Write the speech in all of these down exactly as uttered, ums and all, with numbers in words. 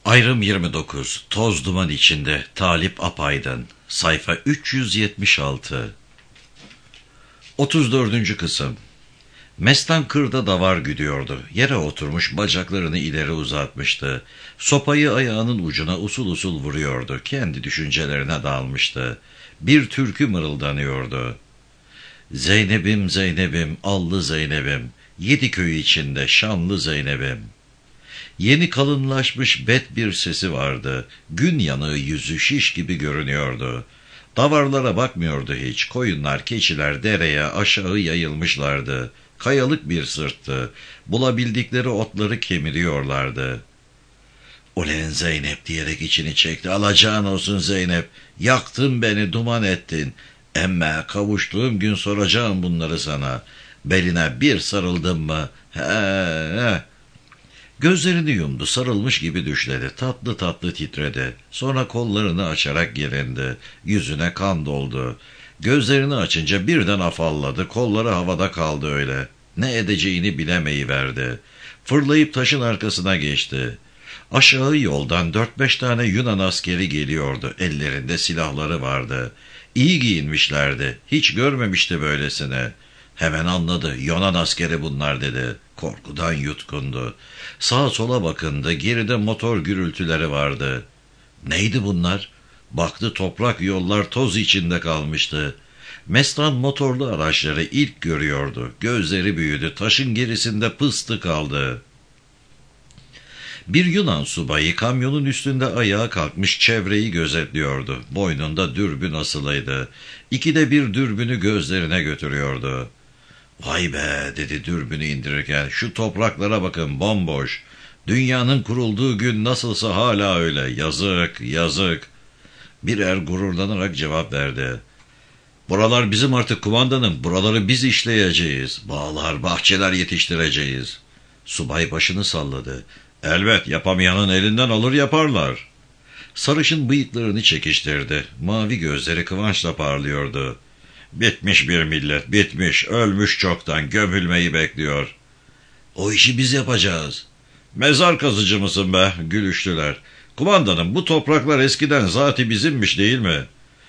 Ayrım yirmi dokuz. Toz duman içinde. Talip Apaydın. Sayfa üç yüz yetmiş altı. otuz dördüncü kısım. Mestan kırda davar güdüyordu. Yere oturmuş bacaklarını ileri uzatmıştı. Sopayı ayağının ucuna usul usul vuruyordu. Kendi düşüncelerine dalmıştı. Bir türkü mırıldanıyordu. Zeynep'im Zeynep'im, allı Zeynep'im, yedi köy içinde şanlı Zeynep'im. Yeni kalınlaşmış bet bir sesi vardı. Gün yanığı yüzü şiş gibi görünüyordu. Davarlara bakmıyordu hiç. Koyunlar, keçiler dereye aşağı yayılmışlardı. Kayalık bir sırttı. Bulabildikleri otları kemiriyorlardı. "Ulen Zeynep" diyerek içini çekti. "Alacağın olsun Zeynep. Yaktın beni, duman ettin. Emme kavuştuğum gün soracağım bunları sana. Beline bir sarıldım mı? He he." Gözlerini yumdu, sarılmış gibi düşledi, tatlı tatlı titredi. Sonra kollarını açarak gerindi, yüzüne kan doldu. Gözlerini açınca birden afalladı, kolları havada kaldı öyle. Ne edeceğini bilemeyiverdi. Fırlayıp taşın arkasına geçti. Aşağı yoldan dört beş tane Yunan askeri geliyordu, ellerinde silahları vardı. İyi giyinmişlerdi, hiç görmemişti böylesine. Hemen anladı, Yunan askeri bunlar dedi. Korkudan yutkundu. Sağa sola bakındı, geride motor gürültüleri vardı. Neydi bunlar? Baktı, toprak yollar toz içinde kalmıştı. Mestan motorlu araçları ilk görüyordu. Gözleri büyüdü, taşın gerisinde pıstı kaldı. Bir Yunan subayı kamyonun üstünde ayağa kalkmış çevreyi gözetliyordu. Boynunda dürbün asılıydı. İkide bir dürbünü gözlerine götürüyordu. "Vay be" dedi dürbünü indirirken, "şu topraklara bakın, bomboş. Dünyanın kurulduğu gün nasılsa hala öyle. Yazık, yazık." Bir er gururlanarak cevap verdi. "Buralar bizim artık kumandanım. Buraları biz işleyeceğiz. Bağlar, bahçeler yetiştireceğiz." Subay başını salladı. "Elbet, yapamayanın elinden alır yaparlar." Sarışın bıyıklarını çekiştirdi. Mavi gözleri kıvançla parlıyordu. "Bitmiş bir millet, bitmiş, ölmüş çoktan, gömülmeyi bekliyor." "O işi biz yapacağız." "Mezar kazıcı mısın be?" Gülüştüler. "Kumandanım, bu topraklar eskiden zati bizimmiş değil mi?"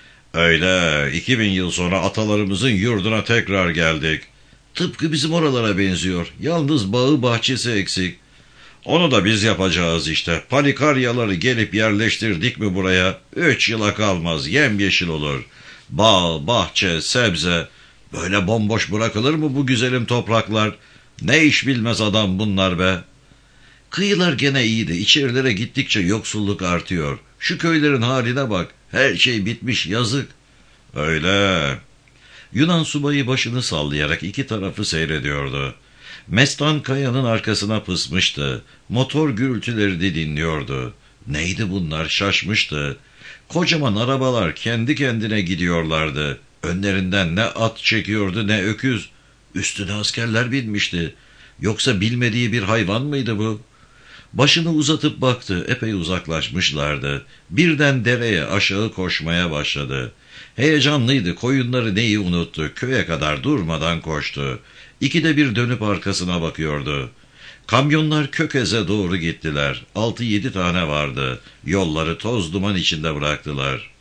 "Öyle, iki bin yıl sonra atalarımızın yurduna tekrar geldik." "Tıpkı bizim oralara benziyor, yalnız bağı bahçesi eksik." "Onu da biz yapacağız işte. Palikaryaları gelip yerleştirdik mi buraya, üç yıla kalmaz, yemyeşil olur. Bağ, bahçe, sebze. Böyle bomboş bırakılır mı bu güzelim topraklar? Ne iş bilmez adam bunlar be." Kıyılar gene iyiydi. İçerilere gittikçe yoksulluk artıyor. Şu köylerin haline bak. Her şey bitmiş, yazık. "Öyle." Yunan subayı başını sallayarak iki tarafı seyrediyordu. Mestan kayanın arkasına pısmıştı. Motor gürültüleri de dinliyordu. Neydi bunlar, şaşmıştı. Kocaman arabalar kendi kendine gidiyorlardı. Önlerinden ne at çekiyordu ne öküz. Üstüne askerler binmişti. Yoksa bilmediği bir hayvan mıydı bu? Başını uzatıp baktı. Epey uzaklaşmışlardı. Birden dereye aşağı koşmaya başladı. Heyecanlıydı. Koyunları neyi unuttu. Köye kadar durmadan koştu. İkide bir dönüp arkasına bakıyordu. Kamyonlar Kökez'e doğru gittiler. Altı yedi tane vardı. Yolları toz duman içinde bıraktılar.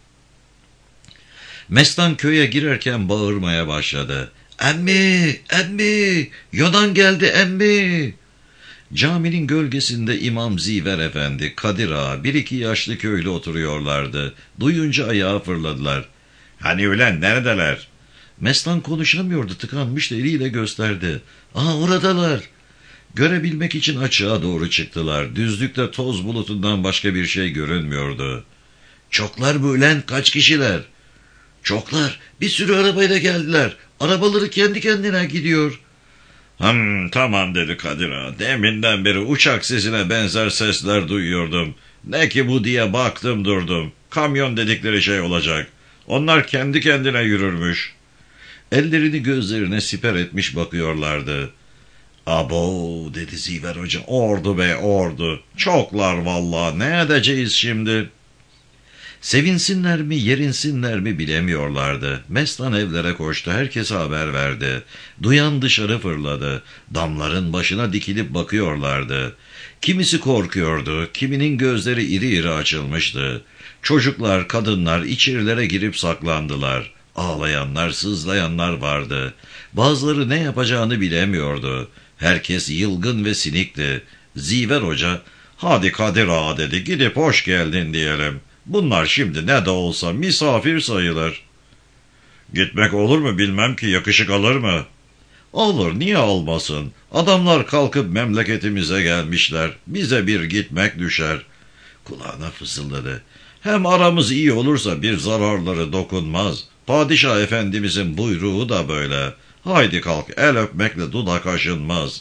Mestan köye girerken bağırmaya başladı. "Emmi, emmi, Yunan geldi emmi." Caminin gölgesinde İmam Ziver Efendi, Kadir Ağa, bir iki yaşlı köylü oturuyorlardı. Duyunca ayağa fırladılar. "Hani ulan, neredeler?" Mestan konuşamıyordu, tıkanmıştı, eliyle gösterdi. "Aa, oradalar." Görebilmek için açığa doğru çıktılar. Düzlükte toz bulutundan başka bir şey görünmüyordu. "Çoklar mı ulan, kaç kişiler?" "Çoklar, bir sürü arabayla geldiler. Arabaları kendi kendine gidiyor." "Hım, tamam" dedi Kadir Ağa. "Deminden beri uçak sesine benzer sesler duyuyordum. Ne ki bu diye baktım durdum. Kamyon dedikleri şey olacak. Onlar kendi kendine yürürmüş." Ellerini gözlerine siper etmiş bakıyorlardı. "Abo" dedi Ziver Hoca. "Ordu be, ordu. Çoklar vallahi, ne edeceğiz şimdi?" Sevinsinler mi, yerinsinler mi bilemiyorlardı. Mestan evlere koştu, herkese haber verdi. Duyan dışarı fırladı. Damların başına dikilip bakıyorlardı. Kimisi korkuyordu, kiminin gözleri iri iri açılmıştı. Çocuklar, kadınlar içerilere girip saklandılar. Ağlayanlar, sızlayanlar vardı. Bazıları ne yapacağını bilemiyordu. Herkes yılgın ve sinikti. Ziver Hoca, "Hadi Kadir Ağa," dedi, "gidip hoş geldin diyelim. Bunlar şimdi ne de olsa misafir sayılır." "Gitmek olur mu bilmem ki, yakışık alır mı?" "Olur, niye olmasın? Adamlar kalkıp memleketimize gelmişler. Bize bir gitmek düşer." Kulağına fısıldadı. "Hem aramız iyi olursa bir zararları dokunmaz. Padişah efendimizin buyruğu da böyle. Haydi kalk, el öpmekle dudak aşınmaz."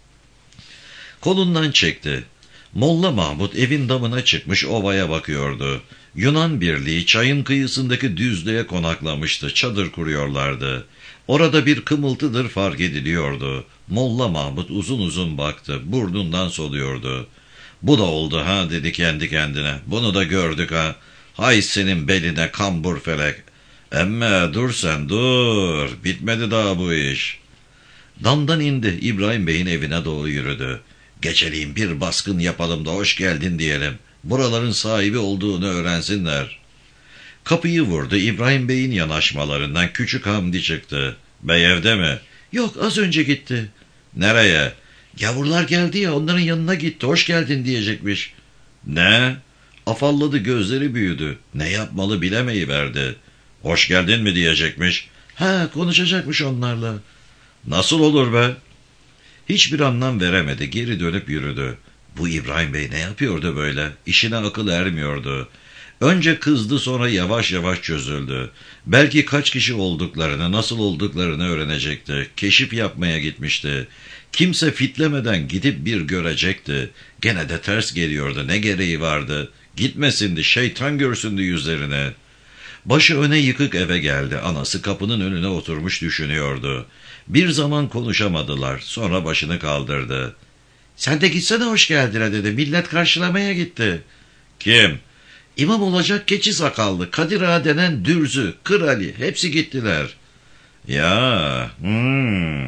Kolundan çekti. Molla Mahmut evin damına çıkmış ovaya bakıyordu. Yunan birliği çayın kıyısındaki düzlüğe konaklamıştı, çadır kuruyorlardı. Orada bir kımıltıdır fark ediliyordu. Molla Mahmut uzun uzun baktı, burnundan soluyordu. "Bu da oldu ha," dedi kendi kendine. "Bunu da gördük ha. Hay senin beline kambur felek. Emme dur sen dur, bitmedi daha bu iş." Damdan indi, İbrahim Bey'in evine doğru yürüdü. "Geceliğin bir baskın yapalım da hoş geldin diyelim. Buraların sahibi olduğunu öğrensinler." Kapıyı vurdu. İbrahim Bey'in yanaşmalarından küçük Hamdi çıktı. "Bey evde mi?" "Yok, az önce gitti." "Nereye?" "Gavurlar geldi ya, onların yanına gitti, hoş geldin diyecekmiş." "Ne?" Afalladı, gözleri büyüdü. Ne yapmalı bilemeyiverdi. "Hoş geldin mi diyecekmiş?" "Ha, konuşacakmış onlarla." "Nasıl olur be?" Hiçbir anlam veremedi, geri dönüp yürüdü. Bu İbrahim Bey ne yapıyordu böyle? İşine akıl ermiyordu. Önce kızdı, sonra yavaş yavaş çözüldü. Belki kaç kişi olduklarını, nasıl olduklarını öğrenecekti. Keşif yapmaya gitmişti. Kimse fitlemeden gidip bir görecekti. Gene de ters geliyordu, ne gereği vardı? Gitmesindi, şeytan görsündü yüzlerini. Başı öne yıkık eve geldi. Anası kapının önüne oturmuş düşünüyordu. Bir zaman konuşamadılar. Sonra başını kaldırdı. "Sen de gitsene hoş geldine," dedi. "Millet karşılamaya gitti." "Kim?" "İmam olacak keçi sakallı, Kadir Ağa denen dürzü, Kır Ali, hepsi gittiler." "Ya, hmm.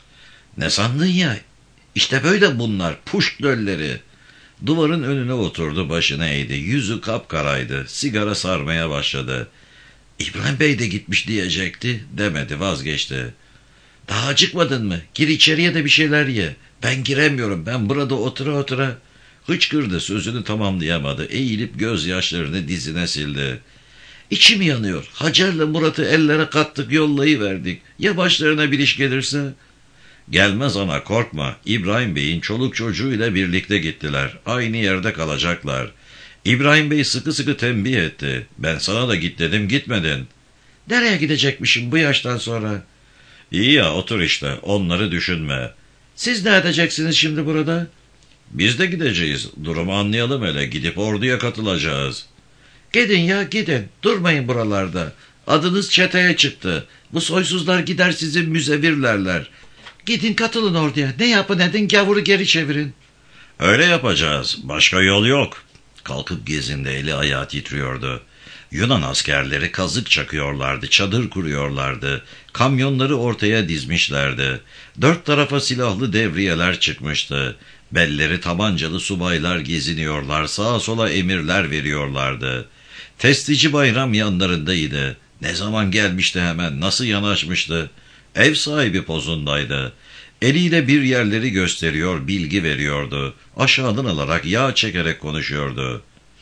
Ne sandın ya? İşte böyle bunlar, puşt lölleri." Duvarın önüne oturdu, başını eğdi. Yüzü kapkaraydı. Sigara sarmaya başladı. "İbrahim Bey de gitmiş diyecekti," demedi, vazgeçti. "Daha acıkmadın mı? Gir içeriye de bir şeyler ye." "Ben giremiyorum, ben burada otura otura." Hıçkırdı, sözünü tamamlayamadı. Eğilip gözyaşlarını dizine sildi. "İçim yanıyor. Hacer'le Murat'ı ellere kattık, yollayıverdik. Ya başlarına bir iş gelirse?" "Gelmez ana, korkma." İbrahim Bey'in çoluk çocuğuyla birlikte gittiler. Aynı yerde kalacaklar. İbrahim Bey sıkı sıkı tembih etti. "Ben sana da git dedim, gitmedin." "Nereye gidecekmişim bu yaştan sonra?" "İyi ya, otur işte, onları düşünme." "Siz ne edeceksiniz şimdi burada?" "Biz de gideceğiz. Durumu anlayalım hele, gidip orduya katılacağız." "Gidin ya, gidin. Durmayın buralarda. Adınız çeteye çıktı. Bu soysuzlar gider sizi müzevirlerler. Gidin katılın orduya. Ne yapın edin, gavuru geri çevirin." "Öyle yapacağız. Başka yol yok." Kalkıp gezindi, eli ayağı titriyordu. Yunan askerleri kazık çakıyorlardı, çadır kuruyorlardı. Kamyonları ortaya dizmişlerdi. Dört tarafa silahlı devriyeler çıkmıştı. Belleri tabancalı subaylar geziniyorlar, sağa sola emirler veriyorlardı. Testici Bayram yanlarındaydı. Ne zaman gelmişti hemen, nasıl yanaşmıştı? Ev sahibi pozundaydı. Eliyle bir yerleri gösteriyor, bilgi veriyordu. Aşağıdan alarak yağ çekerek konuşuyordu.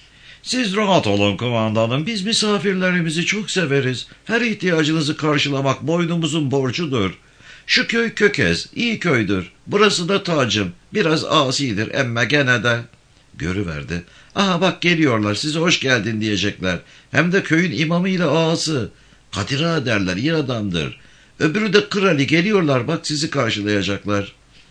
"Siz rahat olun kumandanım, biz misafirlerimizi çok severiz. Her ihtiyacınızı karşılamak boynumuzun borcudur. Şu köy Kökez, iyi köydür. Burası da Tacım, biraz asidir emme gene de." Görüverdi. "Aha bak geliyorlar, size hoş geldin diyecekler. Hem de köyün imamıyla ağası. Kadir Ağa derler, iyi adamdır. Öbürü de Kır Ali, geliyorlar bak, sizi karşılayacaklar."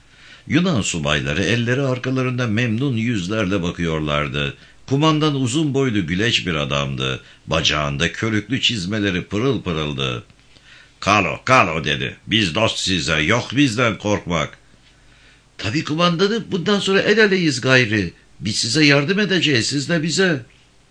Yunan subayları elleri arkalarında memnun yüzlerle bakıyorlardı. Kumandan uzun boylu güleç bir adamdı. Bacağında körüklü çizmeleri pırıl pırıldı. "Kalo, kalo," dedi. "Biz dost size, yok bizden korkmak." "Tabii kumandanım, bundan sonra el eleyiz gayri. Biz size yardım edeceğiz, siz de bize."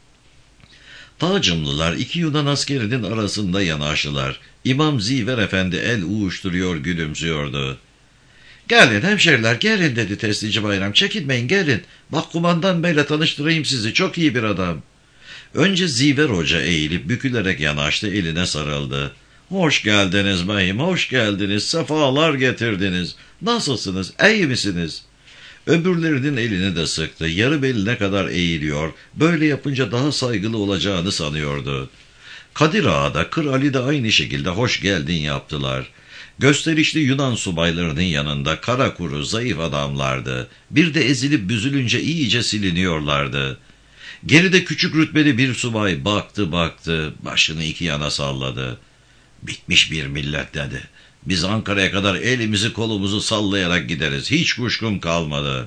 Tacımlılar iki Yunan askerinin arasında yanaştılar. İmam Ziver Efendi el uğuşturuyor, gülümsüyordu. Gelin hemşeriler gelin dedi Testici Bayram. Çekinmeyin gelin. Bak kumandan beyle tanıştırayım sizi. Çok iyi bir adam. Önce Ziver Hoca eğilip bükülerek yanaştı, eline sarıldı. Hoş geldiniz bayım, hoş geldiniz. Sefalar getirdiniz. Nasılsınız, iyi misiniz? Öbürlerinin elini de sıktı. Yarı beline kadar eğiliyor. Böyle yapınca daha saygılı olacağını sanıyordu. Kadir Ağa da Kır Ali de aynı şekilde hoş geldin yaptılar. Gösterişli Yunan subaylarının yanında kara kuru zayıf adamlardı. Bir de ezilip büzülünce iyice siliniyorlardı. Geride küçük rütbeli bir subay baktı baktı, başını iki yana salladı. Bitmiş bir millet dedi. Biz Ankara'ya kadar elimizi kolumuzu sallayarak gideriz. Hiç kuşkum kalmadı.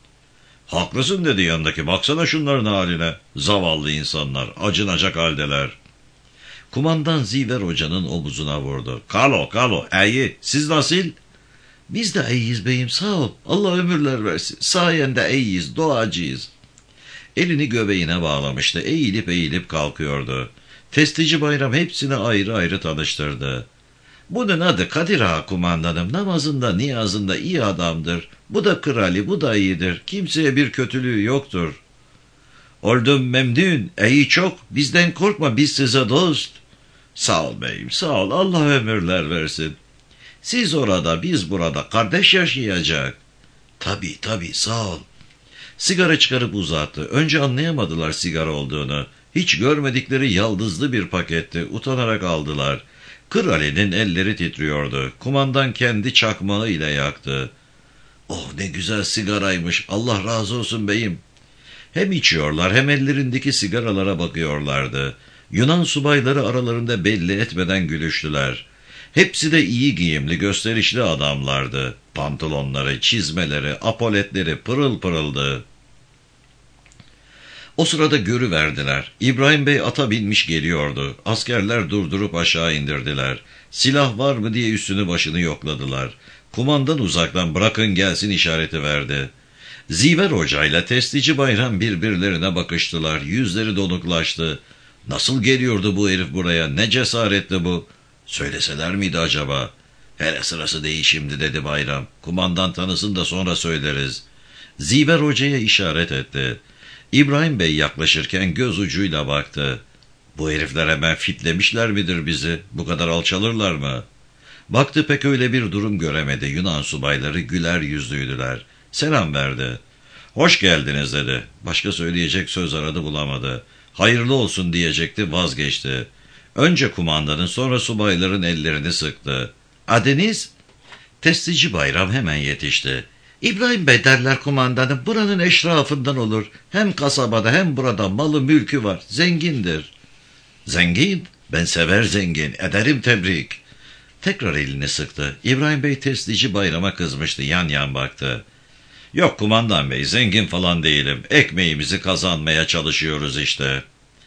Haklısın dedi yanındaki. Baksana şunların haline. Zavallı insanlar. Acınacak haldeler. Kumandan Ziver Hoca'nın omuzuna vurdu. Kalo kalo iyi. Siz nasıl? Biz de iyiyiz beyim sağ ol. Allah ömürler versin. Sayende iyiyiz. Doğacıyız. Elini göbeğine bağlamıştı. Eğilip eğilip kalkıyordu. Testici Bayram hepsini ayrı ayrı tanıştırdı. Bunun adı Kadir Ağa kumandanım. Namazında niyazında iyi adamdır. Bu da krali, bu da iyidir. Kimseye bir kötülüğü yoktur. Oldum memnun, iyi çok. Bizden korkma, biz size dost. Sağ ol beyim, sağ ol. Allah ömürler versin. Siz orada, biz burada. Kardeş yaşayacak. Tabii tabii, sağ ol. Sigara çıkarıp uzattı. Önce anlayamadılar sigara olduğunu. Hiç görmedikleri yaldızlı bir paketti. Utanarak aldılar. Kır Ali'nin elleri titriyordu. Kumandan kendi çakmağı ile yaktı. Oh ne güzel sigaraymış. Allah razı olsun beyim. Hem içiyorlar hem ellerindeki sigaralara bakıyorlardı. Yunan subayları aralarında belli etmeden gülüştüler. Hepsi de iyi giyimli, gösterişli adamlardı. Pantolonları, çizmeleri, apoletleri pırıl pırıldı. O sırada görüverdiler. İbrahim Bey ata binmiş geliyordu. Askerler durdurup aşağı indirdiler. Silah var mı diye üstünü başını yokladılar. Kumandan uzaktan bırakın gelsin işareti verdi. Ziver Hoca ile Testici Bayram birbirlerine bakıştılar. Yüzleri donuklaştı. Nasıl geliyordu bu herif buraya? Ne cesaretli bu? Söyleseler miydi acaba? Hele sırası değil şimdi dedi Bayram. Kumandan tanısın da sonra söyleriz. Ziver Hoca'ya işaret etti. İbrahim Bey yaklaşırken göz ucuyla baktı. Bu herifler hemen fitlemişler midir bizi? Bu kadar alçalırlar mı? Baktı pek öyle bir durum göremedi. Yunan subayları güler yüzlüydüler. Selam verdi. Hoş geldiniz dedi. Başka söyleyecek söz aradı bulamadı. Hayırlı olsun diyecekti vazgeçti. Önce kumandanın sonra subayların ellerini sıktı. Adınız? Testici Bayram hemen yetişti. İbrahim Bey derler kumandanım. Buranın eşrafından olur. Hem kasabada hem burada malı mülkü var. Zengindir. Zengin? Ben sever zengin. Ederim tebrik. Tekrar elini sıktı. İbrahim Bey Testici Bayram'a kızmıştı. Yan yan baktı. Yok kumandan bey zengin falan değilim. Ekmeğimizi kazanmaya çalışıyoruz işte.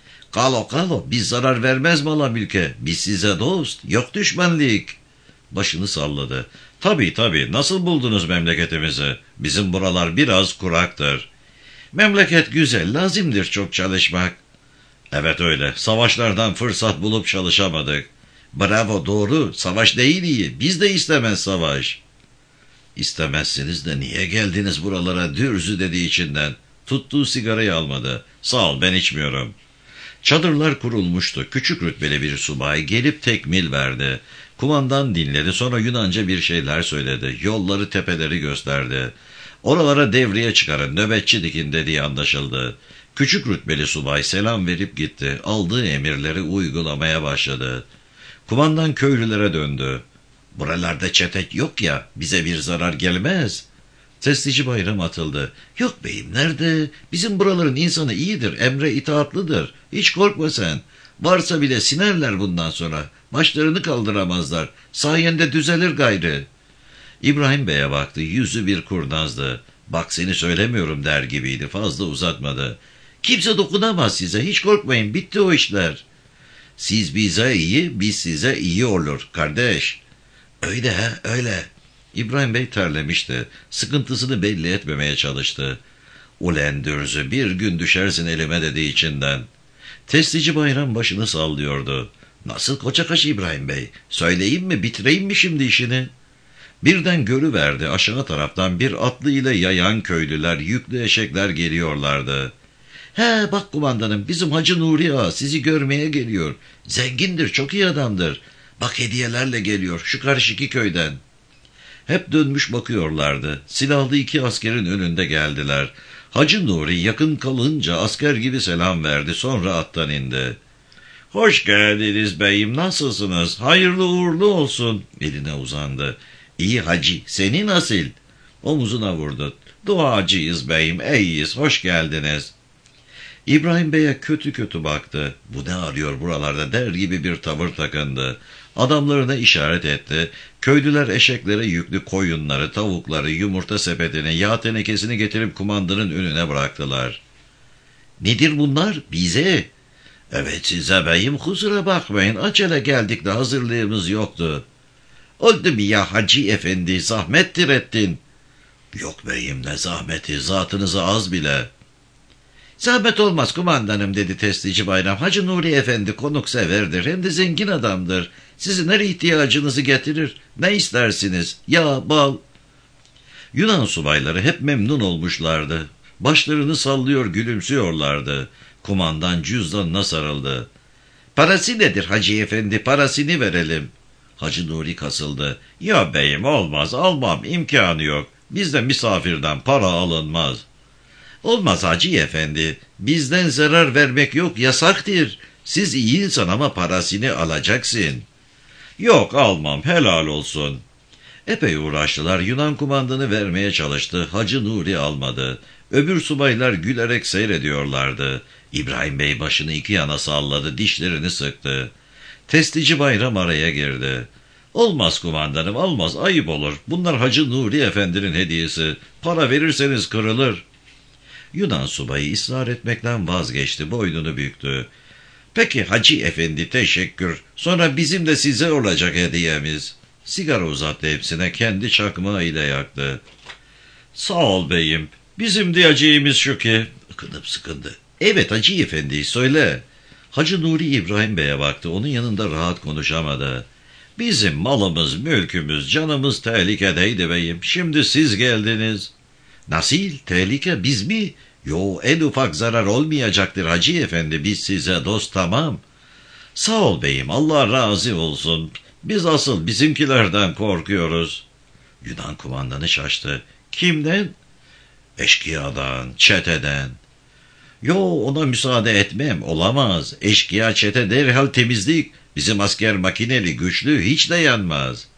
Kalo kalo biz zarar vermez mala mülke. Biz size dost. Yok düşmanlık. Başını salladı. Tabii tabii nasıl buldunuz memleketimizi? Bizim buralar biraz kuraktır. Memleket güzel, lazımdır çok çalışmak. Evet öyle, savaşlardan fırsat bulup çalışamadık. Bravo doğru, savaş değil iyi, biz de istemez savaş. İstemezsiniz de niye geldiniz buralara dürzü dedi içinden. Tuttuğu sigarayı almadı. Sağ ol ben içmiyorum. Çadırlar kurulmuştu. Küçük rütbeli bir subay gelip tekmil verdi. Kumandan dinledi sonra Yunanca bir şeyler söyledi. Yolları tepeleri gösterdi. Oralara devriye çıkarın nöbetçi dikin dediği anlaşıldı. Küçük rütbeli subay selam verip gitti. Aldığı emirleri uygulamaya başladı. Kumandan köylülere döndü. Buralarda çetek yok ya bize bir zarar gelmez. Testici Bayram atıldı. Yok beyim nerede? Bizim buraların insanı iyidir, emre itaatlıdır. Hiç korkma sen. Varsa bile sinerler bundan sonra. Başlarını kaldıramazlar. Sayende düzelir gayrı. İbrahim Bey'e baktı. Yüzü bir kurnazdı. Bak seni söylemiyorum der gibiydi. Fazla uzatmadı. Kimse dokunamaz size. Hiç korkmayın. Bitti o işler. Siz bize iyi, biz size iyi olur kardeş. Öyle ha, öyle. İbrahim Bey terlemişti. Sıkıntısını belli etmemeye çalıştı. Ulen dürzü bir gün düşersin elime dedi içinden. Testici Bayram başını sallıyordu. Nasıl koçakaş İbrahim Bey? Söyleyeyim mi bitireyim mi şimdi işini? Birden görüverdi, aşağı taraftan bir atlı ile yayan köylüler, yüklü eşekler geliyorlardı. ''He bak kumandanım, bizim Hacı Nuri Ağa sizi görmeye geliyor. Zengindir, çok iyi adamdır. Bak hediyelerle geliyor şu karşıki köyden.'' Hep dönmüş bakıyorlardı. Silahlı iki askerin önünde geldiler. Hacı Nuri yakın kalınca asker gibi selam verdi, sonra attan indi. ''Hoş geldiniz beyim, nasılsınız? Hayırlı uğurlu olsun.'' Eline uzandı. ''İyi hacı, seni nasıl?'' Omuzuna vurdu. ''Duacıyız beyim, iyiyiz, hoş geldiniz.'' İbrahim Bey'e kötü kötü baktı. ''Bu ne arıyor buralarda?'' der gibi bir tavır takındı. Adamlarına işaret etti. Köylüler eşeklere yüklü koyunları, tavukları, yumurta sepetini, yağ tenekesini getirip kumandanın önüne bıraktılar. ''Nedir bunlar? Bize?'' ''Evet size beyim, kusura bakmayın, acele geldik de hazırlığımız yoktu.'' ''Oldu mu ya hacı efendi, zahmettir ettin.'' ''Yok beyim, ne zahmeti, zatınıza az bile.'' ''Zahmet olmaz kumandanım,'' dedi Testici Bayram. ''Hacı Nuri Efendi konukseverdir, hem de zengin adamdır. Sizin her ihtiyacınızı getirir. Ne istersiniz? Yağ, bal.'' Yunan subayları hep memnun olmuşlardı. Başlarını sallıyor, gülümsüyorlardı. Kumandan cüzdanına sarıldı. ''Parası nedir Hacı Efendi, parasını verelim.'' Hacı Nuri kasıldı. ''Ya beyim, olmaz, almam, imkanı yok. Bizde misafirden para alınmaz.'' ''Olmaz Hacı Efendi, bizden zarar vermek yok, yasaktır. Siz iyi insan ama parasını alacaksın.'' ''Yok, almam, helal olsun.'' Epey uğraştılar, Yunan kumandanı vermeye çalıştı, Hacı Nuri almadı. Öbür subaylar gülerek seyrediyorlardı. İbrahim Bey başını iki yana salladı, dişlerini sıktı. Testici Bayram araya girdi. ''Olmaz kumandanım, olmaz, ayıp olur. Bunlar Hacı Nuri Efendi'nin hediyesi. Para verirseniz kırılır.'' Yunan subayı ısrar etmekten vazgeçti, boynunu büktü. ''Peki Hacı Efendi, teşekkür. Sonra bizim de size olacak hediyemiz.'' Sigara uzattı hepsine, kendi çakmağı ile yaktı. ''Sağ ol beyim. Bizim diyeceğimiz şu ki...'' Ikınıp sıkındı. ''Evet Hacı Efendi, söyle.'' Hacı Nuri İbrahim Bey'e baktı, onun yanında rahat konuşamadı. ''Bizim malımız, mülkümüz, canımız tehlikedeydi beyim. Şimdi siz geldiniz.'' ''Nasıl? Tehlike biz mi?'' ''Yo, en ufak zarar olmayacaktır Hacı Efendi, biz size dost, tamam.'' ''Sağ ol beyim, Allah razı olsun. Biz asıl bizimkilerden korkuyoruz.'' Yunan kumandanı şaştı. ''Kimden?'' ''Eşkıyadan, çeteden.'' ''Yo, ona müsaade etmem, olamaz. Eşkıya, çete derhal temizlik. Bizim asker makineli, güçlü, hiç dayanmaz.''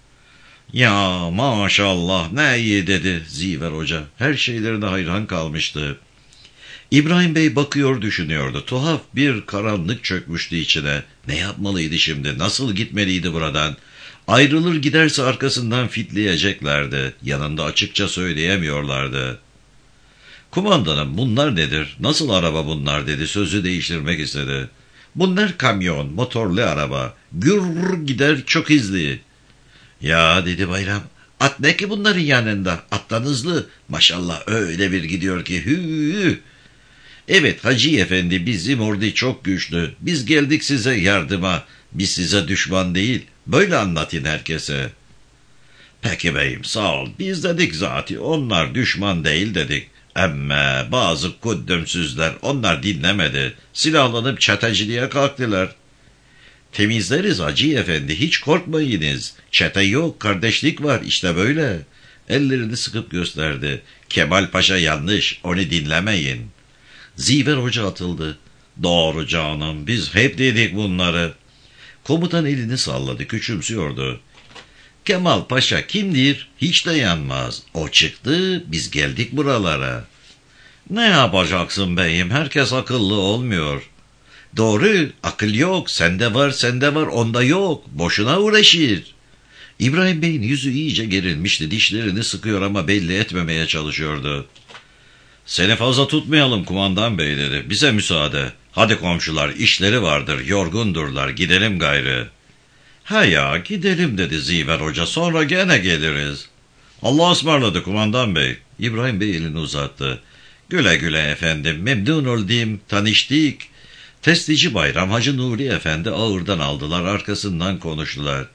''Ya maşallah, ne iyi,'' dedi Ziver Hoca. Her şeylerine hayran kalmıştı. İbrahim Bey bakıyor, düşünüyordu. Tuhaf bir karanlık çökmüştü içine. Ne yapmalıydı şimdi? Nasıl gitmeliydi buradan? Ayrılır giderse arkasından fitleyeceklerdi. Yanında açıkça söyleyemiyorlardı. ''Kumandanım, bunlar nedir? Nasıl araba bunlar?'' dedi. Sözü değiştirmek istedi. ''Bunlar kamyon, motorlu araba. Gür gider, çok hızlı.'' ''Ya'' dedi Bayram. ''At ne ki bunların yanında? Attan hızlı. Maşallah öyle bir gidiyor ki hü. Evet Hacı Efendi, bizim ordu çok güçlü. Biz geldik size yardıma. Biz size düşman değil. Böyle anlatın herkese.'' ''Peki beyim, sağ ol. Biz dedik zati, onlar düşman değil dedik. Emme bazı kuddümsüzler, onlar dinlemedi. Silahlanıp çeteciliğe kalktılar.'' ''Temizleriz Hacı Efendi, hiç korkmayınız. Çete yok, kardeşlik var, işte böyle.'' Ellerini sıkıp gösterdi. ''Kemal Paşa yanlış, onu dinlemeyin.'' Ziver Hoca atıldı. ''Doğru canım, biz hep dedik bunları.'' Komutan elini salladı, küçümsüyordu. ''Kemal Paşa kimdir? Hiç dayanmaz. O çıktı, biz geldik buralara.'' ''Ne yapacaksın beyim, herkes akıllı olmuyor.'' ''Doğru, akıl yok. Sende var, sende var, onda yok. Boşuna uğraşır.'' İbrahim Bey'in yüzü iyice gerilmişti. Dişlerini sıkıyor ama belli etmemeye çalışıyordu. ''Seni fazla tutmayalım kumandan bey,'' dedi. ''Bize müsaade. Hadi komşular, işleri vardır, yorgundurlar, gidelim gayrı.'' ''Ha ya, gidelim,'' dedi Ziver Hoca. ''Sonra gene geliriz.'' ''Allah'a ısmarladık kumandan bey.'' İbrahim Bey elini uzattı. ''Güle güle efendim, memnun oldum, tanıştık.'' Testici Bayram, Hacı Nuri Efendi ağırdan aldılar, arkasından konuştular.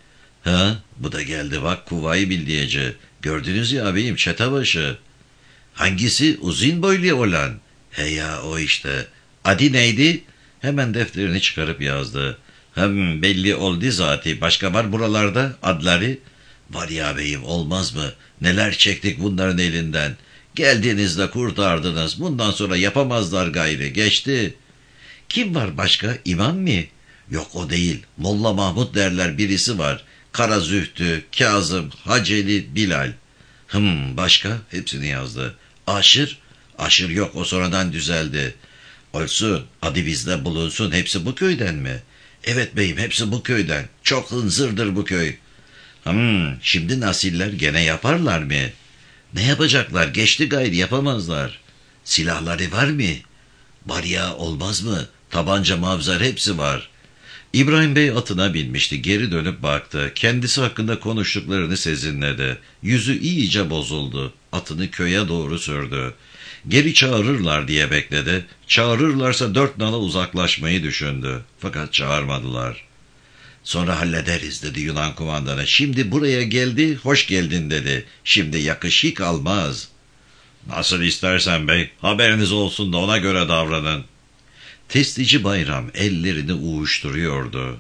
Ha, bu da geldi bak Kuvayi Bildiyeci. Gördünüz ya abeyim çetebaşı. Hangisi uzun boylu olan? He ya o işte. Adı neydi? Hemen defterini çıkarıp yazdı. Hem belli oldu zaten. Başka var buralarda adları? Var ya beyim olmaz mı? Neler çektik bunların elinden. Geldiniz de kurtardınız. Bundan sonra yapamazlar gayrı. Geçti. Kim var başka? İmam mı? Yok o değil. Molla Mahmut derler birisi var. Kara Zühtü, Kazım, Haceli, Bilal. Hım başka? Hepsini yazdı. Aşır? Aşır yok o sonradan düzeldi. Olsun adı bizde bulunsun hepsi bu köyden mi? Evet beyim hepsi bu köyden. Çok hınzırdır bu köy. Hmm, şimdi nasiller gene yaparlar mı? Ne yapacaklar? Geçti gayri yapamazlar. Silahları var mı? Var ya olmaz mı? Tabanca mavzar hepsi var. İbrahim Bey atına binmişti. Geri dönüp baktı. Kendisi hakkında konuştuklarını sezinledi. Yüzü iyice bozuldu. Atını köye doğru sürdü. Geri çağırırlar diye bekledi. Çağırırlarsa dört nala uzaklaşmayı düşündü. Fakat çağırmadılar. Sonra hallederiz dedi Yunan kumandanı. Şimdi buraya geldi, hoş geldin dedi. Şimdi yakışık almaz. Nasıl istersen bey, haberiniz olsun da ona göre davranın. Testici Bayram ellerini uğuşturuyordu.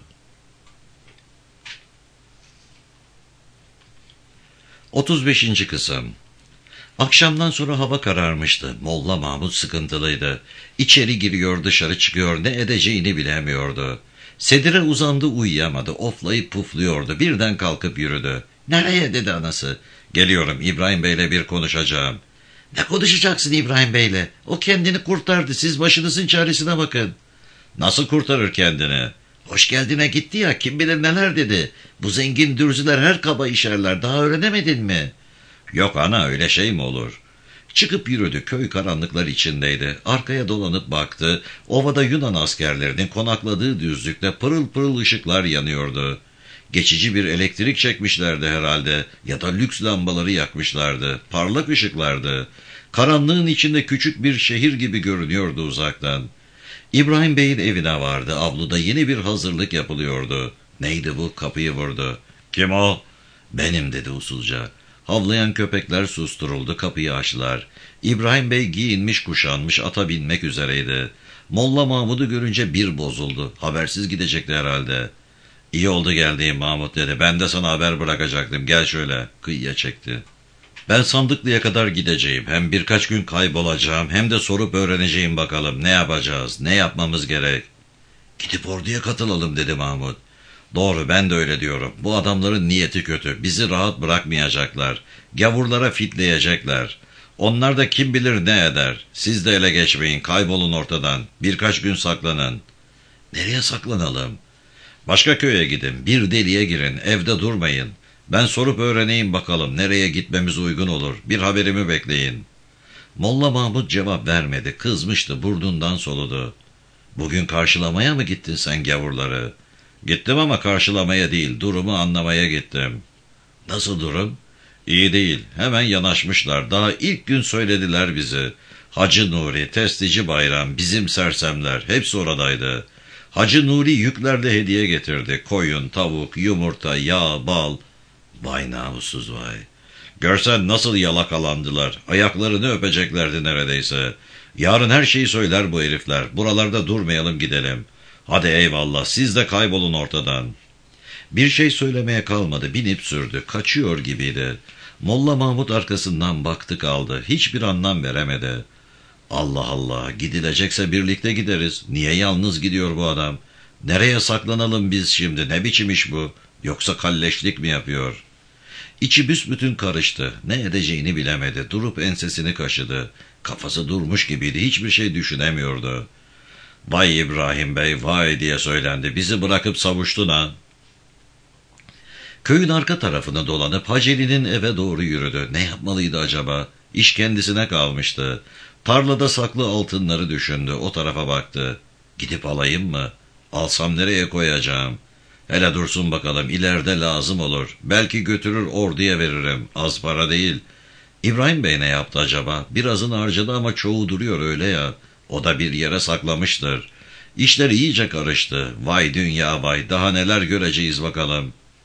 otuz beşinci kısım. Akşamdan sonra hava kararmıştı. Molla Mahmut sıkıntılıydı. İçeri giriyor dışarı çıkıyor, ne edeceğini bilemiyordu. Sedire uzandı uyuyamadı, oflayıp pufluyordu. Birden kalkıp yürüdü. Nereye dedi anası. Geliyorum İbrahim Bey'le bir konuşacağım. Ne konuşacaksın İbrahim Bey'le? O kendini kurtardı, siz başınızın çaresine bakın. Nasıl kurtarır kendini? Hoş geldine gitti ya, kim bilir neler dedi. Bu zengin dürzüler her kaba işerler, daha öğrenemedin mi? Yok ana öyle şey mi olur? Çıkıp yürüdü, köy karanlıklar içindeydi. Arkaya dolanıp baktı, ovada Yunan askerlerinin konakladığı düzlükte pırıl pırıl ışıklar yanıyordu. Geçici bir elektrik çekmişlerdi herhalde ya da lüks lambaları yakmışlardı. Parlak ışıklardı. Karanlığın içinde küçük bir şehir gibi görünüyordu uzaktan. İbrahim Bey'in evine vardı. Avluda yeni bir hazırlık yapılıyordu. Neydi bu? Kapıyı vurdu. Kim o? Benim dedi usulca. Havlayan köpekler susturuldu, kapıyı açtılar. İbrahim Bey giyinmiş kuşanmış ata binmek üzereydi. Molla Mahmud'u görünce bir bozuldu. Habersiz gidecekti herhalde. İyi oldu geldiğim Mahmud dedi. Ben de sana haber bırakacaktım. Gel şöyle. Kıyıya çekti. Ben Sandıklı'ya kadar gideceğim. Hem birkaç gün kaybolacağım hem de sorup öğreneceğim bakalım. Ne yapacağız? Ne yapmamız gerek? Gidip orduya katılalım dedi Mahmud. Doğru ben de öyle diyorum. Bu adamların niyeti kötü. Bizi rahat bırakmayacaklar. Gavurlara fitleyecekler. Onlar da kim bilir ne eder. Siz de ele geçmeyin. Kaybolun ortadan. Birkaç gün saklanın. Nereye saklanalım? Başka köye gidin. Bir deliğe girin. Evde durmayın. Ben sorup öğreneyim bakalım. Nereye gitmemiz uygun olur. Bir haberimi bekleyin. Molla Mahmud cevap vermedi. Kızmıştı. Burnundan soludu. Bugün karşılamaya mı gittin sen gavurları? Gittim ama karşılamaya değil, durumu anlamaya gittim. Nasıl durum? İyi değil, hemen yanaşmışlar. Daha ilk gün söylediler bizi. Hacı Nuri, Testici Bayram, bizim sersemler, hepsi oradaydı. Hacı Nuri yüklerle hediye getirdi. Koyun, tavuk, yumurta, yağ, bal. Vay namussuz vay. Görsen nasıl yalakalandılar. Ayaklarını öpeceklerdi neredeyse. Yarın her şeyi söyler bu herifler. Buralarda durmayalım gidelim. Hadi eyvallah siz de kaybolun ortadan. Bir şey söylemeye kalmadı, binip sürdü, kaçıyor gibiydi. Molla Mahmud arkasından baktı kaldı, hiçbir anlam veremedi. Allah Allah, gidilecekse birlikte gideriz. Niye yalnız gidiyor bu adam? Nereye saklanalım biz şimdi, ne biçim iş bu? Yoksa kalleşlik mi yapıyor? İçi büsbütün karıştı, ne edeceğini bilemedi, durup ensesini kaşıdı. Kafası durmuş gibiydi, hiçbir şey düşünemiyordu. Vay İbrahim Bey, vay diye söylendi. Bizi bırakıp savuştun ha. Köyün arka tarafına dolanıp Haceli'nin eve doğru yürüdü. Ne yapmalıydı acaba? İş kendisine kalmıştı. Tarlada saklı altınları düşündü. O tarafa baktı. Gidip alayım mı? Alsam nereye koyacağım? Hele dursun bakalım, ileride lazım olur. Belki götürür orduya veririm. Az para değil. İbrahim Bey ne yaptı acaba? Birazını harcadı ama çoğu duruyor öyle ya. O da bir yere saklamıştır. İşler iyice karıştı. Vay dünya vay, daha neler göreceğiz bakalım.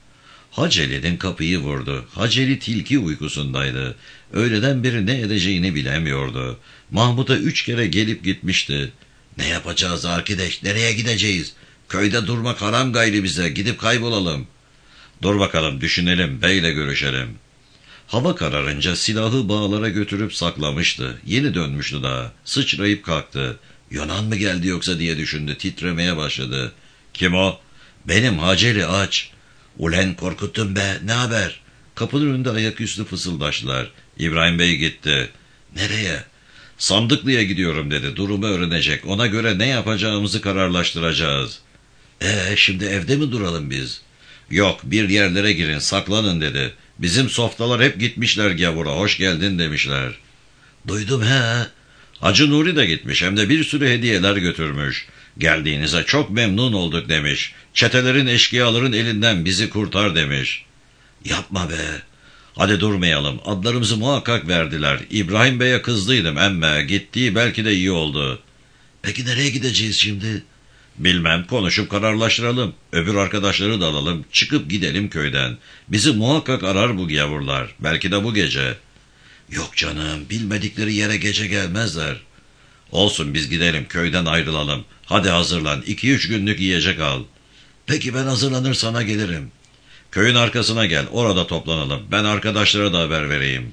Haceli'nin kapıyı vurdu. Haceli tilki uykusundaydı. Öğleden beri ne edeceğini bilemiyordu. Mahmut'a üç kere gelip gitmişti. Ne yapacağız arkadaş, nereye gideceğiz? Köyde durmak haram gayri bize, gidip kaybolalım. Dur bakalım, düşünelim, beyle görüşelim. Hava kararınca silahı bağlara götürüp saklamıştı. Yeni dönmüştü daha. Sıçrayıp kalktı. Yunan mı geldi yoksa diye düşündü. Titremeye başladı. Kim o? Benim Haceli, aç. Ulen korkuttun be, ne haber? Kapının önünde ayaküstü fısıldaştılar. İbrahim Bey gitti. Nereye? Sandıklı'ya gidiyorum dedi. Durumu öğrenecek. Ona göre ne yapacağımızı kararlaştıracağız. Ee şimdi evde mi duralım biz? Yok, bir yerlere girin, saklanın dedi. Bizim softalar hep gitmişler gavura, hoş geldin demişler. Duydum he. Hacı Nuri de gitmiş, hem de bir sürü hediyeler götürmüş. Geldiğinize çok memnun olduk demiş. Çetelerin, eşkıyaların elinden bizi kurtar demiş. Yapma be. Hadi durmayalım, adlarımızı muhakkak verdiler. İbrahim Bey'e kızdıydım emme, gittiği belki de iyi oldu. Peki nereye gideceğiz şimdi? Bilmem, konuşup kararlaştıralım. Öbür arkadaşları da alalım, çıkıp gidelim köyden. Bizi muhakkak arar bu gavurlar, belki de bu gece. Yok canım, bilmedikleri yere gece gelmezler. Olsun, biz gidelim, köyden ayrılalım. Hadi hazırlan, iki üç günlük yiyecek al. Peki ben hazırlanır sana gelirim. Köyün arkasına gel, orada toplanalım. Ben arkadaşlara da haber vereyim.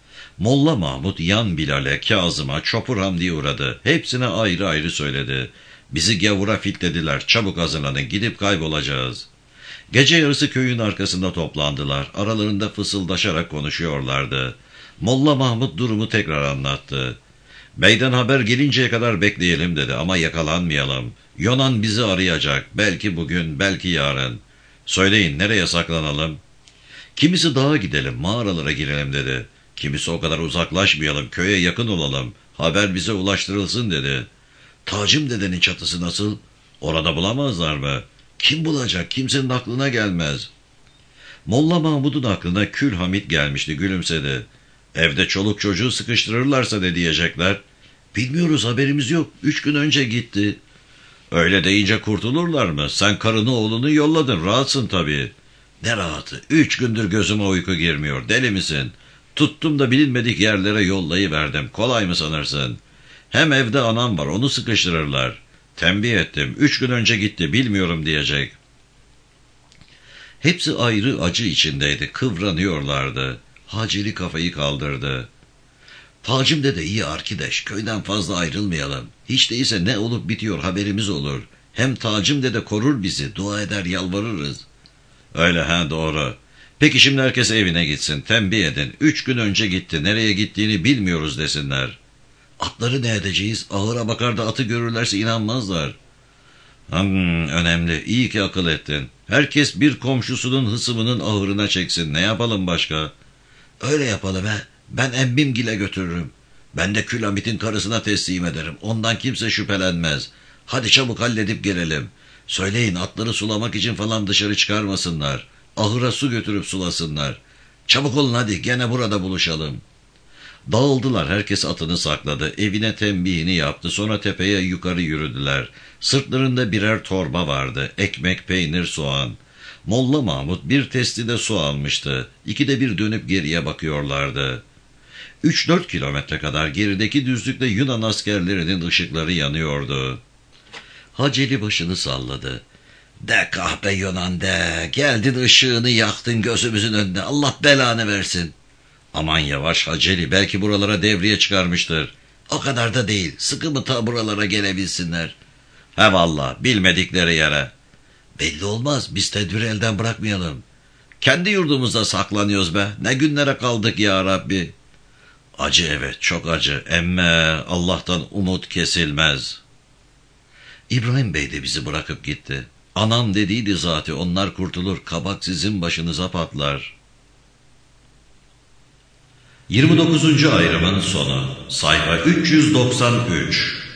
Molla Mahmut yan Bilal'e, Kazım'a, Çopur Hamdi'ye uğradı. Hepsine ayrı ayrı söyledi. Bizi gavura fitlediler, çabuk hazırlanın, gidip kaybolacağız. Gece yarısı köyün arkasında toplandılar. Aralarında fısıldaşarak konuşuyorlardı. Molla Mahmut durumu tekrar anlattı. Beyden haber gelinceye kadar bekleyelim dedi ama yakalanmayalım. Yunan bizi arayacak, belki bugün, belki yarın. Söyleyin, nereye saklanalım? Kimisi dağa gidelim, mağaralara girelim dedi. Kimisi o kadar uzaklaşmayalım, köye yakın olalım. Haber bize ulaştırılsın dedi. Tacım dedenin çatısı nasıl? Orada bulamazlar mı? Kim bulacak? Kimsenin aklına gelmez. Molla Mahmud'un aklına Kül Hamit gelmişti, gülümsedi. Evde çoluk çocuğu sıkıştırırlarsa ne diyecekler? Bilmiyoruz, haberimiz yok. Üç gün önce gitti. Öyle deyince kurtulurlar mı? Sen karını oğlunu yolladın, rahatsın tabii. Ne rahatı? Üç gündür gözüme uyku girmiyor, deli misin? Tuttum da bilinmedik yerlere yollayıverdim. Kolay mı sanırsın? Hem evde anam var, onu sıkıştırırlar. Tembih ettim, üç gün önce gitti, bilmiyorum diyecek. Hepsi ayrı acı içindeydi, kıvranıyorlardı. Haceli kafayı kaldırdı. Tacım dede iyi arkadaş, köyden fazla ayrılmayalım. Hiç değilse ne olup bitiyor haberimiz olur. Hem Tacım dede korur bizi, dua eder yalvarırız. Öyle ha, doğru. Peki şimdi herkes evine gitsin, tembih edin. Üç gün önce gitti, nereye gittiğini bilmiyoruz desinler. Atları ne edeceğiz? Ahıra bakar da atı görürlerse inanmazlar. Hmm, önemli, iyi ki akıl ettin. Herkes bir komşusunun hısımının ahırına çeksin, ne yapalım başka? Öyle yapalım he. Ben emmimgile götürürüm. Ben de Kül Hamit'in karısına teslim ederim. Ondan kimse şüphelenmez. Hadi çabuk halledip gelelim. Söyleyin, atları sulamak için falan dışarı çıkarmasınlar. Ahıra su götürüp sulasınlar. Çabuk olun hadi, gene burada buluşalım. Dağıldılar, herkes atını sakladı. Evine tembihini yaptı, sonra tepeye yukarı yürüdüler. Sırtlarında birer torba vardı. Ekmek, peynir, soğan. Molla Mahmut bir testide su almıştı. İkide bir dönüp geriye bakıyorlardı. Üç dört kilometre kadar gerideki düzlükte Yunan askerlerinin ışıkları yanıyordu. Haceli başını salladı. De kahpe Yunan de, geldin ışığını yaktın gözümüzün önünde, Allah belanı versin. Aman yavaş Haceli, belki buralara devriye çıkarmıştır. O kadar da değil, sıkı mı ta buralara gelebilsinler. He valla, bilmedikleri yere. Belli olmaz, biz tedbiri elden bırakmayalım. Kendi yurdumuzda saklanıyoruz be, ne günlere kaldık ya Rabbi. Acı evet, çok acı, emme Allah'tan umut kesilmez. İbrahim Bey de bizi bırakıp gitti. Anam dediydi zaten, onlar kurtulur, kabak sizin başınıza patlar. yirmi dokuzuncu ayrımın sonu. Sayfa üç yüz doksan üç.